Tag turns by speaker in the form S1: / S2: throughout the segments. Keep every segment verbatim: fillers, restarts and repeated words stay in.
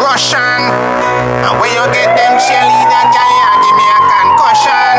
S1: percussion. And when you get them cheerleader guy, give me a concussion.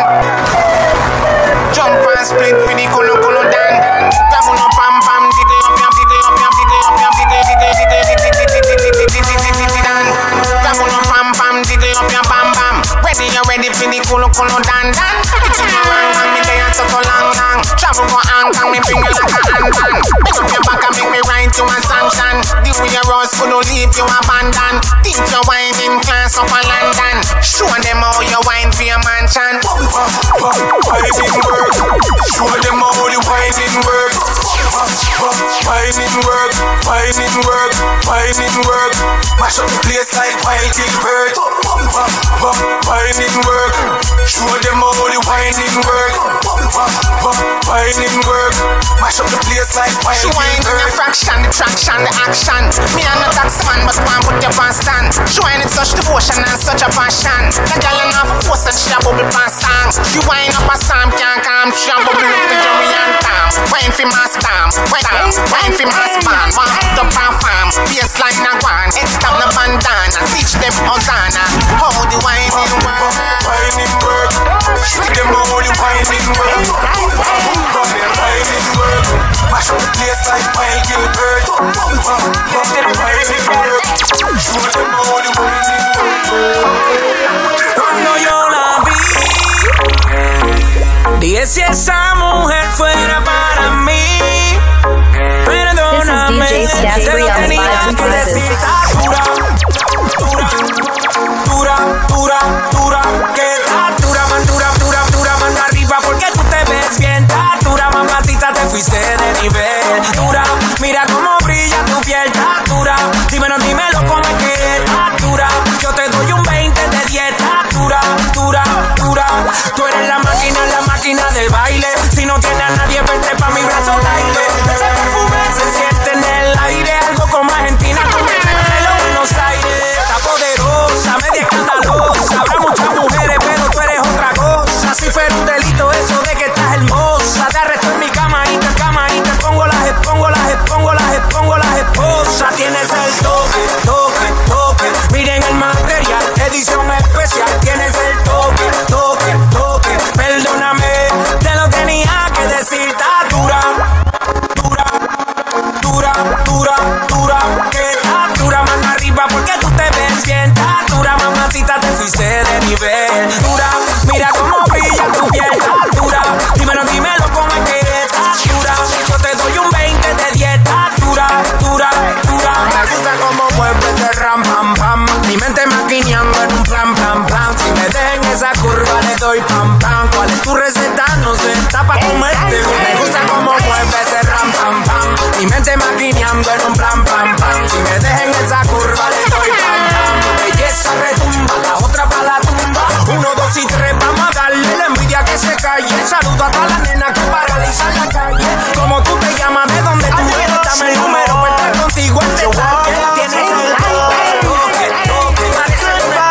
S1: Jump and split for the colo colo dan. Grab on up pam pam, jiggle up your jiggle up your jiggle up your jiggle jiggle jiggle jiggle jiggle jiggle jiggle dan. Grab on up pam pam, jiggle up your bam bam. Ready you ready for the colo colo dan dan. It's in the wrong and me there so long long. Travel go hang hang, me bring you like a hand hand. Pick up your back and make me ride to a sanction. The way you rose could not leave you abandon. Think you wine in class up a London. Show them how you wine for your mansion.
S2: Whining work. Show them how the whining work. Whining work. Whining work. Whining work. Mash up the place like Wild Gilbert. Whining work. Show them how the whining work. Whining work. Mash up the place like Wild Gilbert.
S1: She whine in a fraction, the traction, the action. Me and not tax man, but one put your pants stand. She whine in such devotion and such a passion. The girl in half force and she a bubble past songs. She whine up a psalm, can't calm. She a bubble up with Jerry and Tom. Whine for my stamp, whine, whine for my span. One up and farm, baseline a one. Head down the bandana, teach them Hosanna. How the whining work.
S2: Whining work. Show them how the whining work. Whining work. Mash up the place like Wild Gilbert. Whining work. Show them how the whining work.
S3: Cuando yo la vi, dije si esa mujer fuera para mí. Perdóname,
S4: This is D J Stat
S3: te
S4: three
S3: lo
S4: on the
S3: tenía
S4: vibes and
S3: que decir.
S4: voices.
S3: Dura, dura, dura, dura, dura, que está dura, man, dura, dura, dura, manda arriba porque tú te ves bien. Está dura, mamacita, te fuiste de nivel. Dura, mira cómo brilla tu piel. Está dura, dímelo, dímelo cómo es que está dura. Yo te doy un veinte de dieta. Dura, dura, dura. Tú eres la máquina, la máquina del baile. Si no tienes a nadie, vente pa' mi brazo, baile. Ese perfume se siente en el aire. Algo como Argentina, como en Buenos Aires. Está poderosa, media escandalosa. Habrá muchas mujeres, pero tú eres otra cosa. Si fuera un delito eso de que estás hermosa. Te arresto en mi cama y te cama y te pongo las expongo, las expongo, las expongo, las esposas. Tienes el toque, toque, toque. Miren el material, edición especial. Tienes el toque, toque, toque. Perdóname, te lo tenía que decir. Está dura, dura, dura, dura, dura. Que está dura, manda arriba porque tú te ves bien. Está dura, mamacita, te fuiste de nivel. Dura, mira cómo brilla tu piel. Está dura, dímelo, dímelo cómo es que está dura. Yo te doy un veinte de dieta. Dura, dura, dura. Me gusta cómo mueves de ram, pam, pam. Mi mente maquineando en un plan, plan, plan. Si me dejen esa curva le doy pam, pam. ¿Cuál es tu receta? No sé, está pa' comerte. Me gusta cómo mueves de ram, pam, pam. Mi mente maquineando en un plan, pam, pam. Si me dejen esa curva le doy pam, pam. Tu belleza retumba, la otra pa' la tumba. Uno, dos y tres, vamos a darle la envidia que se calle. Saludo a todas las nenas que paralizan la calle. Como tú te llamas, de dónde tú eres, dame el número para estar contigo en detalle. Tienes el toque, toque, parece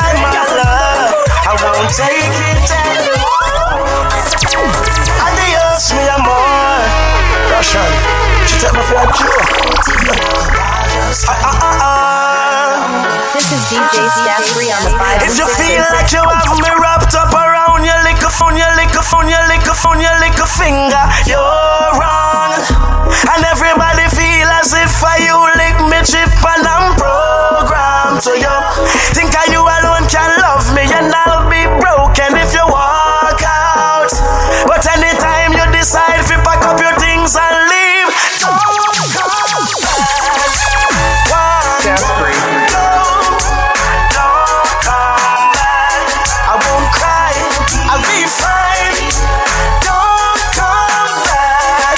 S5: I won't take it anymore. Adios, mi amor. Russian, she take me for a joke. Ah, ah, ah, ah.
S4: This is D J Stat three on the vibes
S5: If
S4: and
S5: you feel
S4: voices.
S5: like you have me wrapped up around your little phone, your little phone, your little phone, your little finger, you're wrong. And everybody feel as if I you lick me chip and I'm programmed to you. Think I you alone can love me and I'll be broken if you walk out. But anytime you decide to pack up your things and leave, don't come back. One more, no, don't come back. I won't cry, I'll be fine. Don't come back.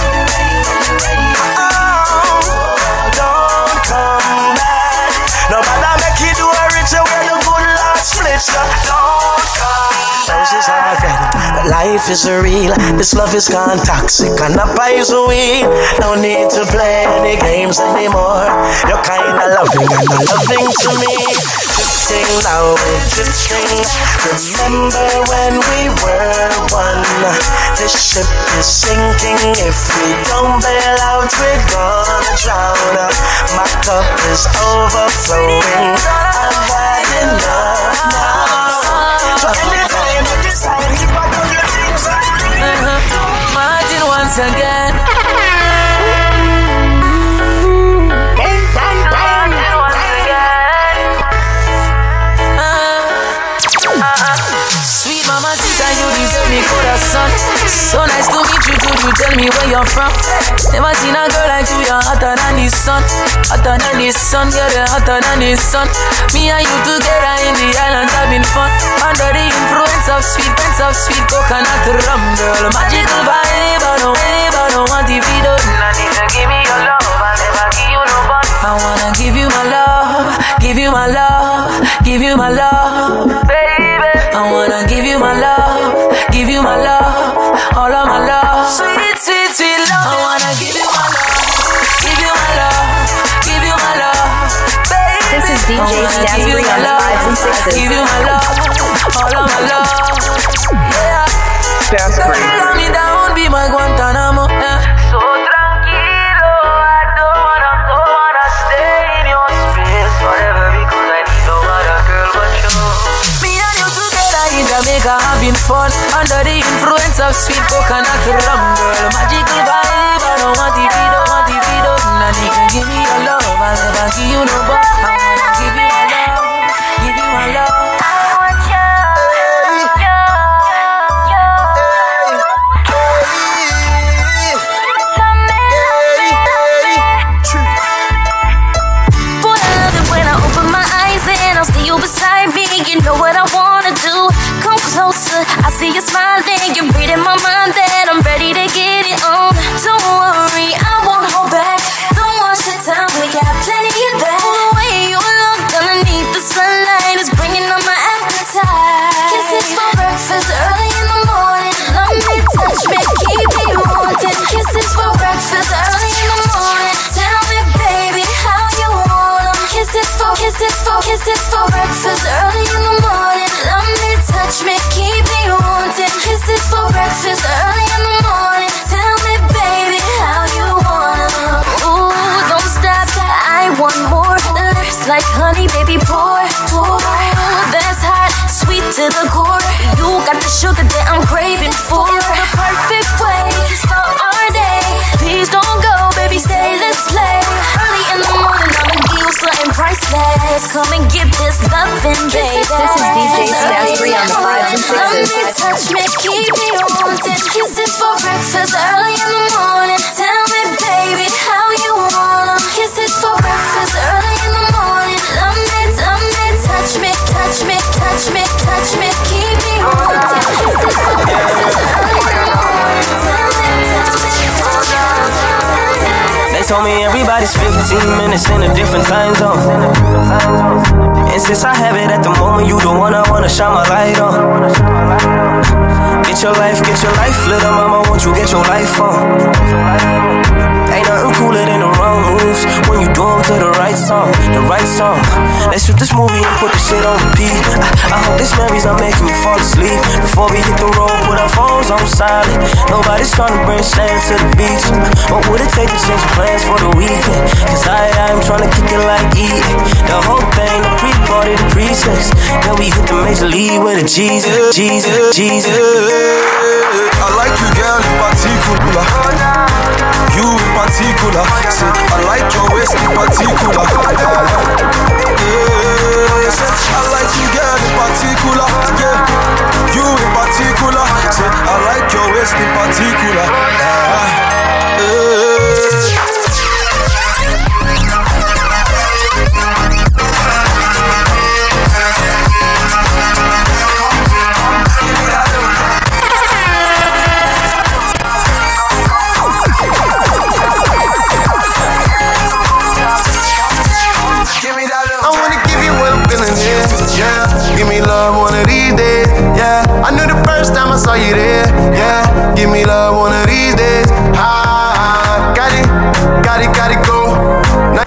S5: Oh, don't come back. No matter make you do a richer where your good luck split you. Don't come back. Roses are red, but life is real. This love is gone toxic and the poison weed. No need to play any games anymore. You're kinda loving and not loving to me. Drifting now, we're drifting. Remember when we were one? This ship is sinking. If we don't bail out, we're gonna drown. My cup is overflowing.
S3: again. Sweet mama, sister, you deserve me corazón. So nice to meet you, could you tell me where you're from? Never seen a girl like you, you're hotter than the sun. Hotter than the sun, girl, you're hotter than the sun. Me and you together in the island having fun. Under the influence of sweet, prince of sweet coconut rum, girl. Magical vibe, I don't wave, I don't want the video. Not even give me your love, I'll never give you no bun. I wanna give you my love, give you my love, give you my love, baby. I wanna give you my love, give you my love, all of my love. Sweet, sweet, sweet love. I wanna give you my love, give you my love, give you my love, baby.
S4: This is D J Staff three on the fives and sixes.
S3: Give you my love, all of my love. Yeah.
S6: Staff
S3: Girl,
S6: three.
S3: you love me down, be my Guantanamo. Yeah. So tranquilo, I don't wanna, don't wanna stay in your space forever because I need no other girl but you. Me and you together in Jamaica having fun under the influence of sweet coconut rum, girl. Magical vibe, I don't want the video, want the video. Now you can give me your love, I'll never give you no but I wanna give you my love, give you my love. I want you, you, you.
S7: Boy, I love it when I open my eyes and I'll see you beside me. You know what I wanna do. Come closer, I see you smiling. You're reading my mind that I'm ready to get it on. Don't worry, I won't hold back. Don't waste your time, we got plenty of that. The way you look underneath the sunlight is bringing on my appetite. Kisses for breakfast early in the morning. Love me, touch me, keep me wanting. Kisses for breakfast early in the morning. Tell me, baby, how you want 'em. Kisses for, kisses for, kisses for breakfast early in the morning. Love me, touch me, keep me wanting. Kisses for breakfast early in the morning. Tell me, baby, how you want 'em. Ooh, don't stop, I want more. Lips like honey, baby, pour, pour. That's hot, sweet to the core. You got the sugar that I'm craving for. It's the perfect way to start our day. Please don't go, baby, stay, let's play. Early in the morning, I'ma give you something priceless. Come and get this loving, baby.
S4: This is D J Staff three on the fives and
S7: Love me,
S4: sixes.
S7: touch me, keep me wanting. Kisses for breakfast early in the morning. Tell me, baby, how you want 'em. Kisses for breakfast early in the morning. Love me, love me, touch me, touch me, touch me, touch me, keep me wanting. Kisses for breakfast early in the morning. Tell me, tell me,
S5: They told me everybody's fifteen minutes in a different time zone. And since I have it at the moment, you the one I wanna shine my light on. Get your life, get your life, little mama, won't you get your life on? Ain't nothing cooler than the wrong moves when you do them to the right song, the right song. Let's shoot this movie and put the shit on repeat. I, I hope this memories are making me fall asleep. Before we hit the road, put our phones on silent. Nobody's trying to bring sand to the beach. What would it take to change plans for the weekend? Cause I, I'm trying to kick it like eating. The whole thing, the pre-party, the pre-sex. Then we hit the major league with a Jesus, Jesus, Jesus.
S2: I like you, girl, in particular. You in particular. Say, I like your waist in particular. Yeah. Say, I like you, girl, in particular. Yeah. You in particular. Say, I like your waist in particular. Yeah. Yeah.
S8: Yeah, give me love one of these days. Yeah, I knew the first time I saw you there. Yeah, give me love one of these days. Ah, got it, got it, got it, go. Now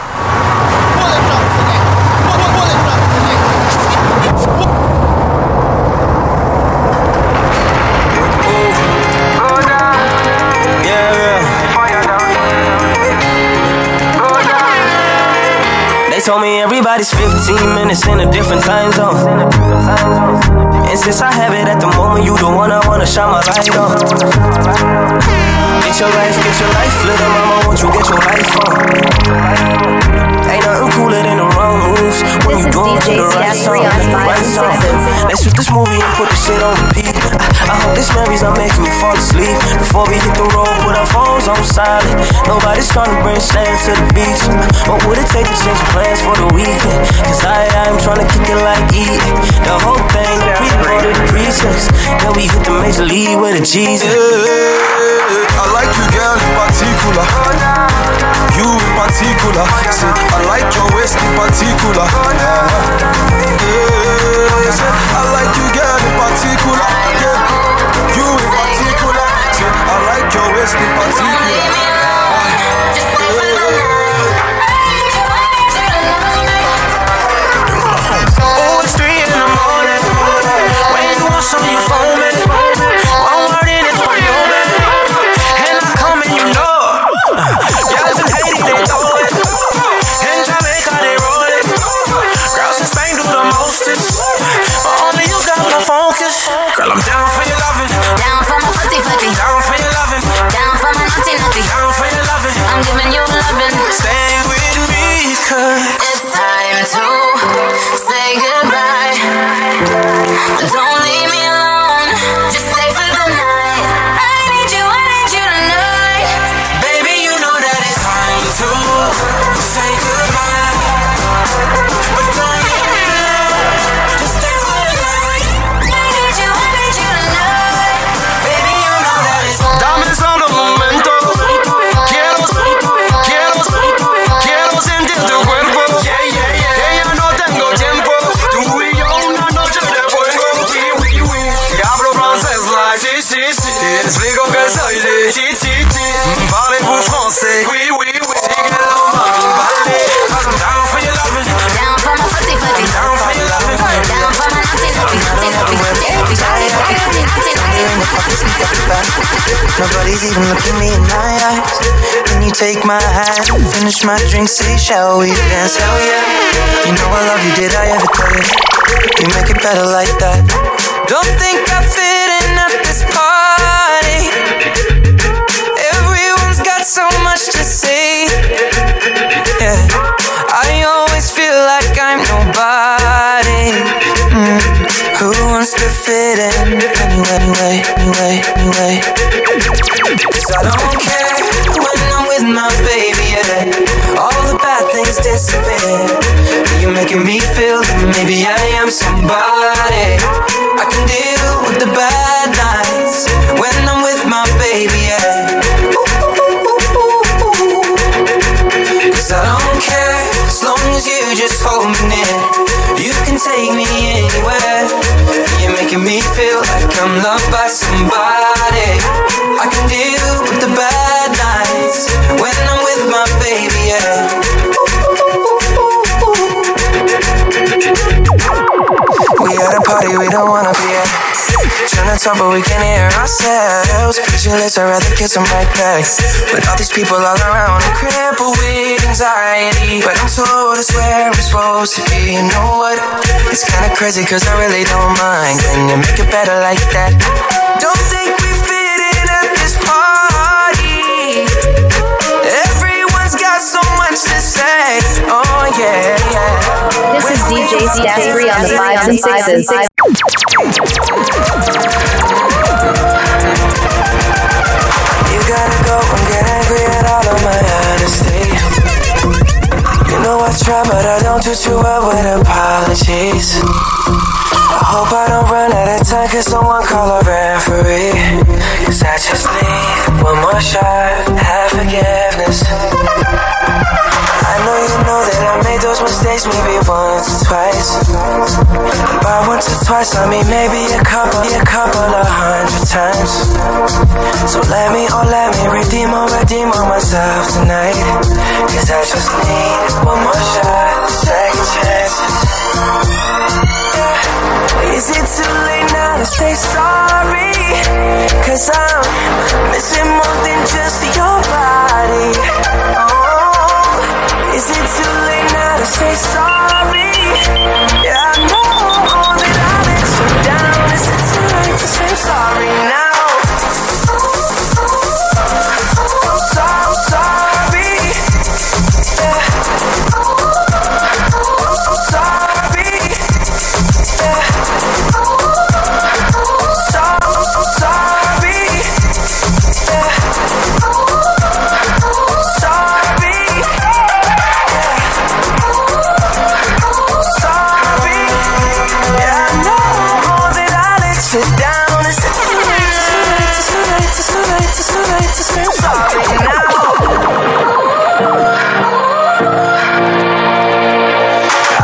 S5: They told me everybody's fifteen minutes in a different time zone. And since I have it at the moment, you the one I wanna shine my light on. Get your life, get your life, little mama, won't you get your life on? Ain't nothing cooler than the wrong moves when you do it to the right song, right song. Let's shoot this movie and put the shit on repeat. I, I hope this memory's not making me fall asleep. Before we hit the road, put our phones on silent. Nobody's trying to bring sand to the beach. What would it take to change your plans for the weekend? Cause I, I'm trying to kick it like eating. The whole thing, the pre-order, the presets. Then we hit the major league with a Jesus.
S2: Yeah, I like you, girl, in particular. You in particular. Say, I like your waist in particular. Yeah, yeah, say, I like you, girl, in particular. Yeah, you in particular. Say, I like your waist in particular.
S5: Oh, it's three in the morning. When you want some, you phone me. One word in it's for you, man. And I come and you know. Girls in Haiti, they throw it. In Jamaica, they roll it. Girls in Spain do the mostest. But only you got my focus. Girl, I'm down for your loving.
S7: Down for my footy footy.
S5: Down for your loving.
S7: Down for my naughty naughty.
S5: Down for your loving.
S7: I'm giving you loving.
S5: Stay with me, cause
S7: It's time to say goodbye. Don't leave me alone. Just stay for the night. I need you, I need you tonight.
S5: baby, you know that it's time to say goodbye. But don't leave me alone. Just stay for the night.
S7: I need you, I need you tonight.
S5: Baby, you know that it's
S2: Dame solo un momento. Quiero, quiero, quiero sentir tu cuerpo.
S5: yeah, yeah, yeah.
S2: Que ya no tengo tiempo. Tú y yo una noche de fuego.
S5: Oui, oui, oui.
S2: Y hablo francés like
S5: Si, si, si.
S2: y explico que soy de
S5: Ti, ti, ti.
S2: Parlez-vous français?
S5: Oui, oui, oui. Dígalo, mami, vale. Cause I'm down for your loving.
S7: Down for my footy footy.
S5: Down for your loving.
S7: Down for my naughty naughty. Naughty naughty. Naughty naughty. Naughty naughty.
S6: Nobody's even looking me in my eyes. When you take my hand, finish my drink, say, shall we dance? Hell yeah. You know I love you, did I ever tell you? You make it better like that. Don't think I fit in at this party. Everyone's got so much to say. Yeah, I always feel like I'm nobody. Mm. Who wants to fit in? Anyway, anyway, anyway, anyway. Cause I don't care when I'm with my baby, yeah. All the bad things disappear. You're making me feel that maybe I am somebody. I can deal with the bad nights when I'm with my baby, yeah. Cause I don't care as long as you just hold me near. You can take me anywhere. You're making me feel like I'm loved by somebody. I can deal with the bad nights when I'm with my baby, yeah. We at a party we don't wanna be at. Trying to talk but we can't hear ourselves. Pictureless, I'd rather kiss them right back. But all these people all around, I'm crippled with anxiety. But I'm told it's where I'm supposed to be. You know what? It's kinda crazy cause I really don't mind. Can you make it better like that? Don't think we fit in at this party. Everyone's got so much to say. Oh yeah, yeah.
S4: This is D J Staffrey on the fives and sixes.
S6: You gotta go and get angry at all of my honesty. You know I try but I don't do too well with apologies. I hope I don't run out of time, cause someone call a referee. Cause I just need one more shot, have forgiveness. I know you know that I made those mistakes maybe once or twice. And by once or twice I mean maybe a couple, a couple of hundred times. So let me, oh let me redeem or redeem on myself tonight. Cause I just need one more shot, second chances. Is it too late now to say sorry? Cause I'm missing more than just your body. Oh, is it too late now to say sorry? Yeah, I know that I let you down.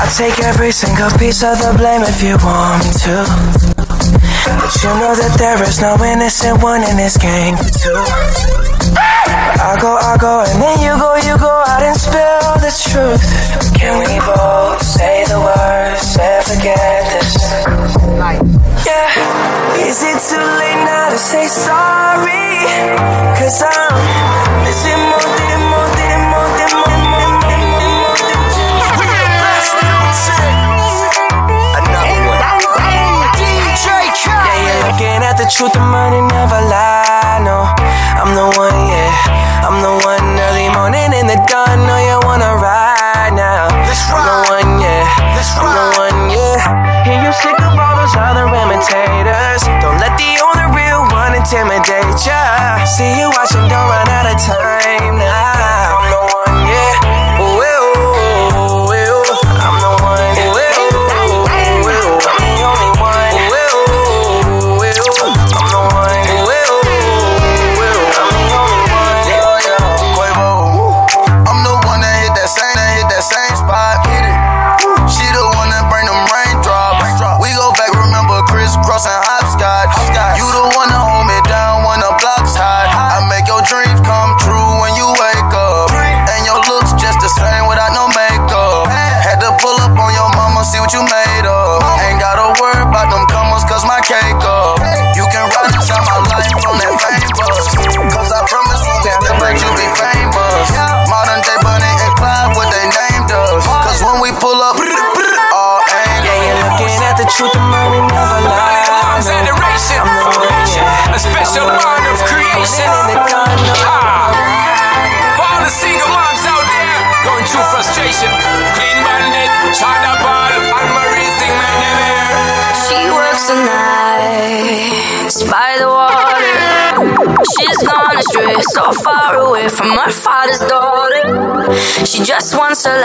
S6: I'll take every single piece of the blame if you want me to. But you know that there is no innocent one in this game too. I go, I go, and then you go, you go out and spill the truth. Can we both say the words and forget this? Yeah, is it too late now to say sorry? Cause I'm missing more than more than more than more than more than more than just another one. D J Khaled. Yeah, you're looking at the truth, the money never lie, no. I'm the one, yeah. I'm the one early morning in the dawn. Know you wanna ride now. I'm the one, yeah. I'm the one, yeah. Hear you sick of all those other imitators. Don't let the only real one intimidate ya. See you watching, don't run out of time now. I'm the one, yeah. Ooh, ooh, ooh, ooh. I'm the one, ooh, ooh, ooh, ooh. I'm the only one, ooh, ooh, ooh, ooh. I'm the one, ooh, ooh, ooh, ooh. I'm the only one, yeah, yeah.
S8: Quavo. I'm the one that hit that same, that hit that same spot. Hit it. She the one that bring them raindrops. We go back, remember crisscross and hopscotch. You the one that hold me down when the block's hot. I make your dreams come true when you wake up. And your looks just the same without no makeup. Had to pull up on your mama, see what you made of. Ain't gotta worry about them comers, cause my cake up. You can ride inside my life on that fame bus. Cause I promise you, step back, you be famous. Modern day Bonnie and Clyde, what they named us. Cause when we pull up, all aim.
S6: Yeah, you're looking at the truth, the money never lie.
S3: Generation, foundation, a special bond of creation. Ah, for all the single moms out there going through frustration, Clean Bandit, China Ball, and Marie thing, man, them here.
S7: She works the nights by the water. She's gone astray, so far away from her father's daughter. She just wants a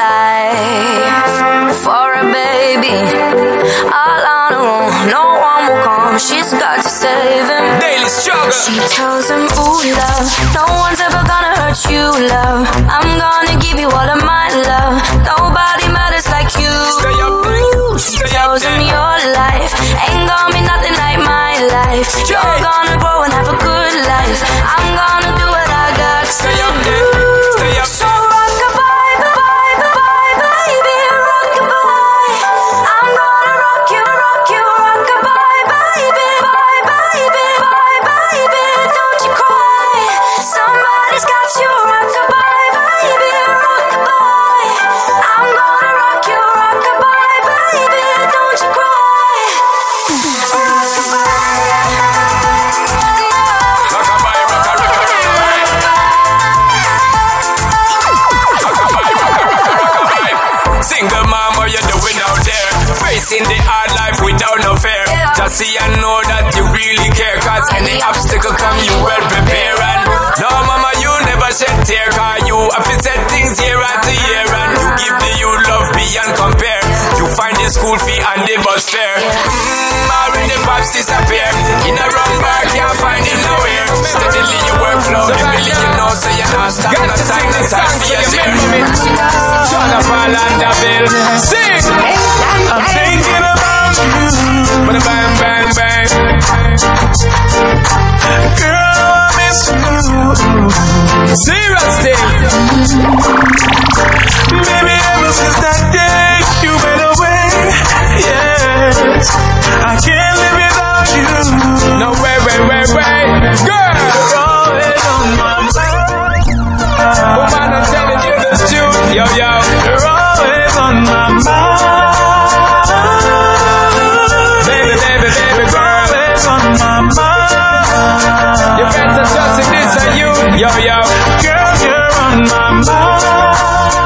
S7: life for a baby. All on her own, no one will come. She's got to save him.
S3: Daily struggle.
S7: She tells him, ooh, love, no one's ever gonna hurt you, love. I'm gonna give you all of my love. Nobody matters like you.
S3: Stay up there.
S7: She tells him your life ain't gonna be nothing like my life. You're gonna grow and have a good life. I'm gonna do what I got to
S3: Stay up
S7: do.
S3: there. Stay up
S7: So
S3: there.
S7: rock-a-bye, bye, bye, bye, baby, rock-a-bye. I'm gonna rock you, rock you, rock-a-bye, baby, bye, baby, bye, baby, don't you cry. Somebody's got you, rock-a-bye, baby, rock-a-bye. I'm gonna rock you, rock-a-bye, baby, don't you cry.
S3: Single mom, what you doing out there? Facing the hard life without no fear. Just see and know that you really care. Cause any obstacle come, you well prepare. And no mama, you never shed tear. Cause you have to set things year after year. And you give the you love beyond compare. You find the school fee and the bus fare. Mmm, already the pops disappear. In a wrong bar, can't find it nowhere. Steadily you work flow, the billion you know. So you're not stop, no time, no time for your journey. Jonathan and the bill. Sing! I'm thinking about you. But bang, bang, bang. Girl, I miss you. Serious thing. Baby, ever since that day you went away, yes, I can't live without you. No, wait, wait, wait, wait. Girl, you're always on my mind. Woman, I'm telling you the truth. Yo, yo, you're always on my mind. Baby, baby, baby, girl, always on my mind. You better trust in this and you. Yo, yo, girl, you're on my mind.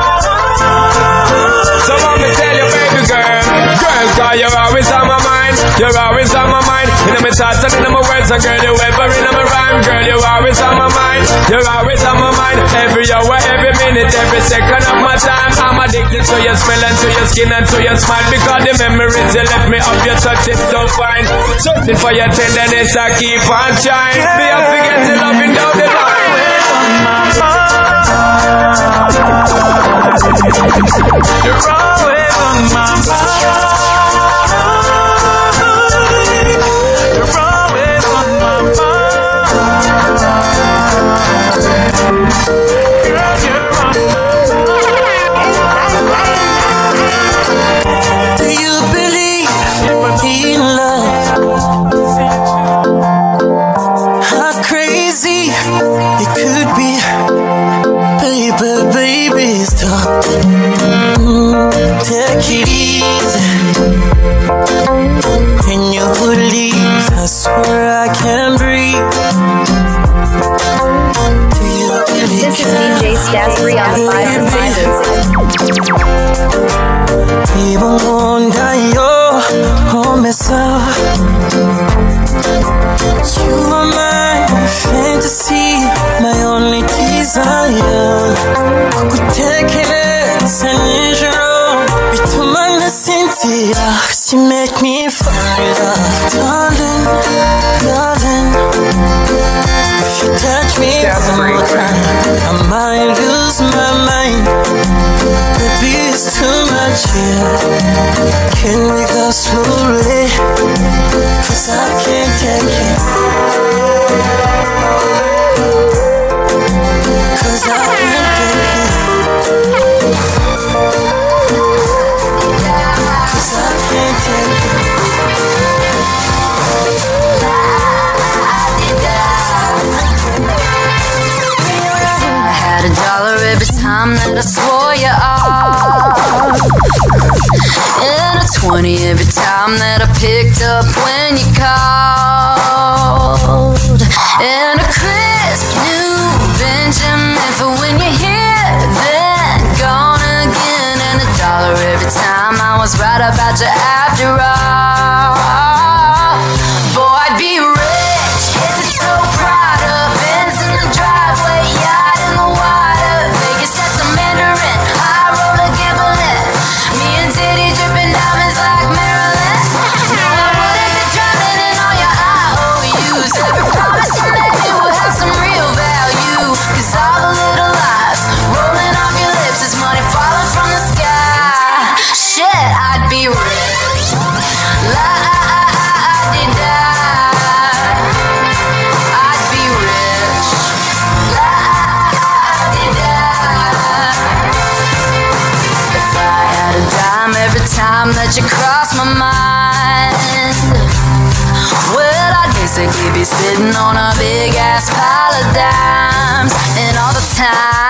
S3: So let me tell you, baby girl, girl, cause you're always on my mind. You're always on my mind. In my thoughts and in my words, and girl, you ever in my rhyme. Girl, you're always on my mind. You're always on my mind. Every hour, every minute, every second of my time. I'm addicted to your smell and to your skin and to your smile. Because the memories you left me up, your touch is so fine. Searching for your tenderness, I keep on trying. Be up against the loving down the line. You're always on my mind.
S5: stop. Mm, take it easy. When you leave, I swear I can't breathe. Do you really
S4: This is
S5: care?
S4: D J Stazzy on the fives and sixes.
S5: Even wonder your home is up. You are my fantasy, my only desire. Kukutekereza nijoro bituma nasinzira. She make me fall in love, darling, darling. If you touch me one more time, I might lose my mind. Baby, it's too much here. Can we go slowly? Cause I can't take it. Cause I can't take it. Cause I can't take it.
S7: I had a dollar every time that I swore you off, and a twenty every time that I picked up when you called, and a crisp new Benjamin for when you're here, then gone again, and a dollar every time I was right about you after all. Boy, I'd be rich, head to toe Prada, Benz in the driveway, yacht in the water, Vegas at the Mandarin, high roller gambling, me and Diddy dripping diamonds like Marilyn. No, I wouldn't be drowning in all your I O Us. Every promise you made me would have some real value, cause all the little lies rolling off your lips is money falling from the sky. Shit, I'd be rich. La di da. I'd be rich. La di da. If I had a dime every time that you cross my mind, well, I'd basically be sitting on a big ass pile of dimes, and all the time